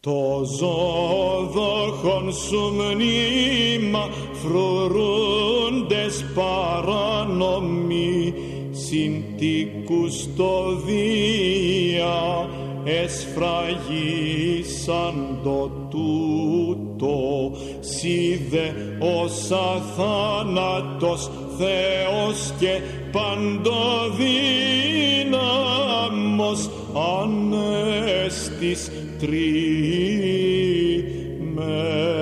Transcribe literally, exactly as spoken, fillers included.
Το ζώδοχον σου μνήμα φρουρούντες παρανομοί, συν την κουστοδία εσφραγίσαν το τούτο. Σοι δε ως αθάνατος Θεός και παντοδύναμος ανέστης τρίμερος.